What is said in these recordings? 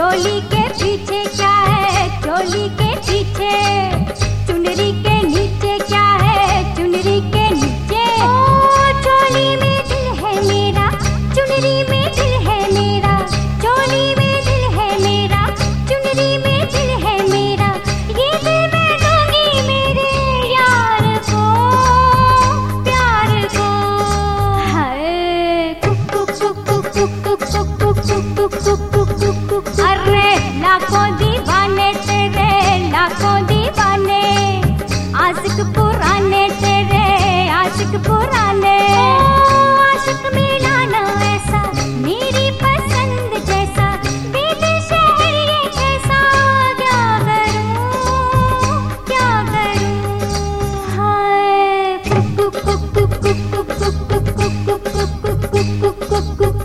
चोली के पीछे क्या है, चोली के पीछे, चुनरी के नीचे क्या है, चुनरी के नीचे। ओ चोली में दिल है मेरा, चुनरी में दिल है मेरा, चोली में दिल है मेरा, चुनरी में दिल है मेरा। ये दिल मैं दूंगी मेरे यार को, प्यार को। हाय कुक कुक कुक कुक कुक कुक कुक कुक कुक कुक कुक कुक। अरे लाखों दीवाने तेरे, लाखों दीवाने, आशिक पुराने तेरे, आशिक पुराने। आशिक मिलाना ऐसा मेरी पसंद जैसा, बेबी शहर ये कैसा, क्या करूं, क्या करूं। हाय कुक कुक कुक कुक कुक कुक कुक कुक कुक कुक कुक कुक कुक।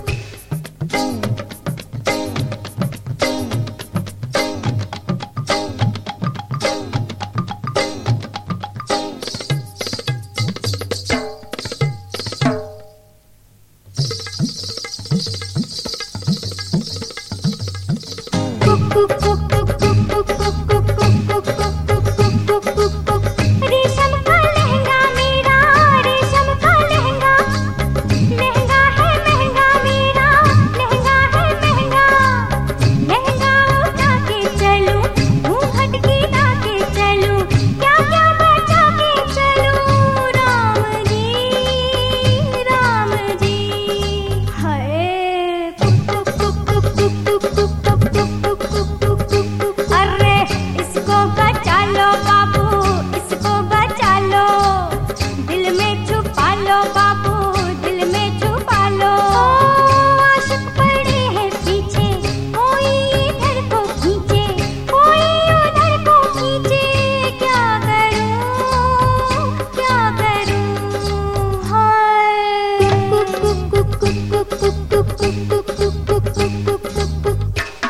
रेशम का लहंगा मेरा, रेशम का लहंगा, लहंगा है महंगा मेरा, लहंगा है महंगा। लहंगा उठा के चलूं, घूंघट गिरा के चलूं, क्या क्या बचा के चलूं, राम जी, राम जी। हाय कुक कुक कुक कुक कुक कुक कुक कुक कुक। अरे इसको बचा लो बाबू, इसको बचा लो, दिल में छुपा लो बाबू, दिल में छुपा लो। आशिक पड़े हैं पीछे, कोई इधर को खींचे, कोई उधर को खींचे, क्या करूं, क्या करूं। हाय कुक कुक कुक कुक कुक कुक कुक कुक कुक कुक कुक कुक।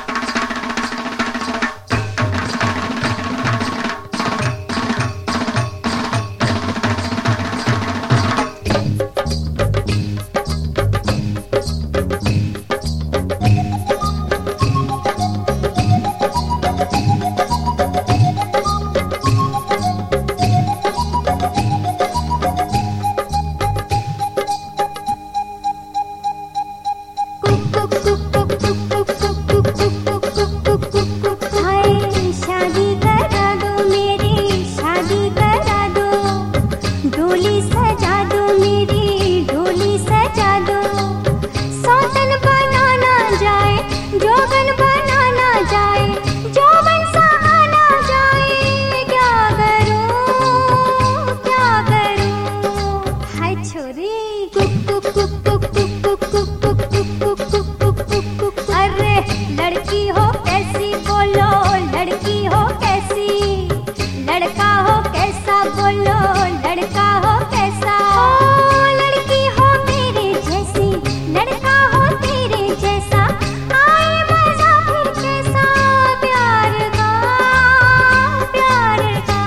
शादी करा दो मेरी, शादी करा दो, डोली सजा दो मेरी, डोली सजा दो। सौतन बनाना जाए, जोगन बनाना जाए, जोबन सहाना जाए, क्या करूं, क्या करूं। हाय छोरी कुक कुक कुक कुक कुक कुक कुक कुक कुक कुक कुक कुक। अरे लड़की हो कैसी बोलो, लड़की हो कैसी, लड़का हो कैसा बोलो, लड़का हो कैसा। ओ लड़की हो मेरे जैसी, लड़का हो तेरे जैसा, आए मजा फिर कैसा, प्यार का, प्यार का।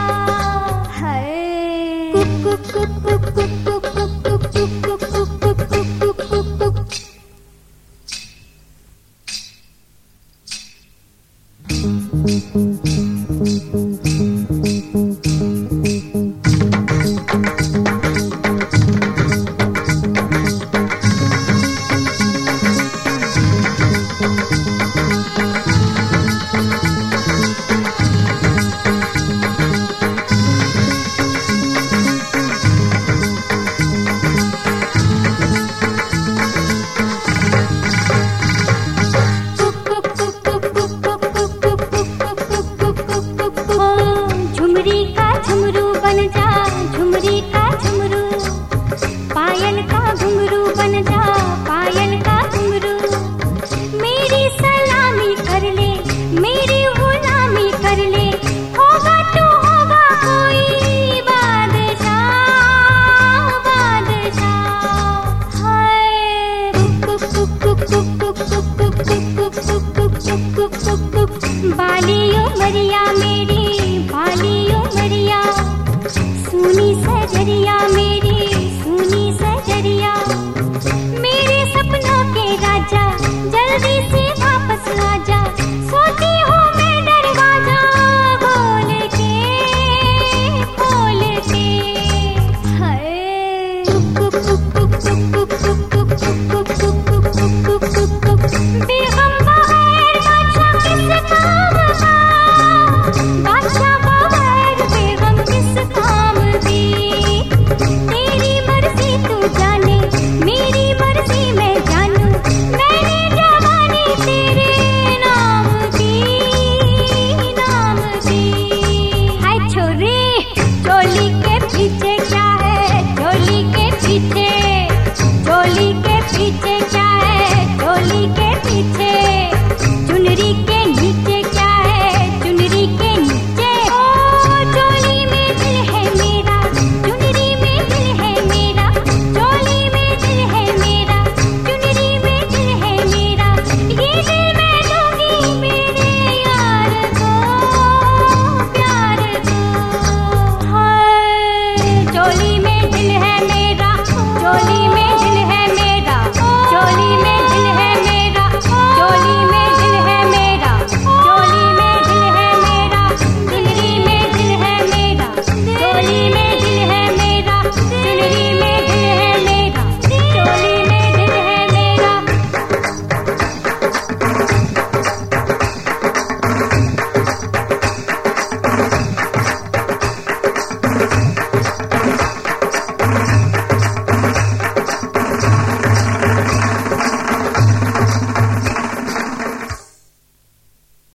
हाय कुक कुक कुक कुक कुक कुक कुक कुक कुक कुक कुक कुक कुक। Thank you.